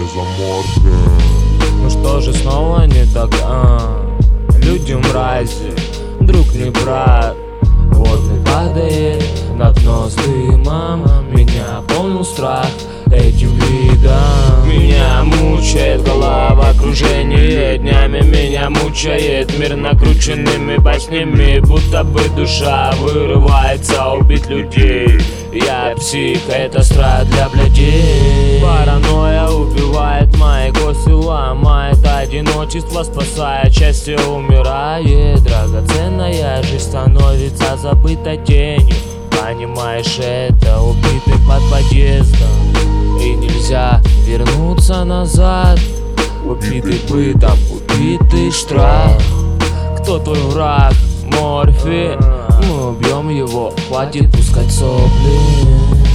за морфи. Ну что же снова не так, люди мрази, друг не брат. Водный падает на дно с дымом, меня полнил страх этим видом. Меня мучает головокружение, днями меня мучает мир накрученными баснями, будто бы душа вырывается убить людей. Я псих, это страх для блядей. Паранойя убивает мои кости, ломает одиночество, спасая счастье, умирает. Драгоценная жизнь становится забытой тенью. Понимаешь, это убитый под подъездом, и нельзя вернуться назад. Убитый бытом, убитый штраф. Кто твой враг? Морфи. Мы убьем его, хватит пускать сопли.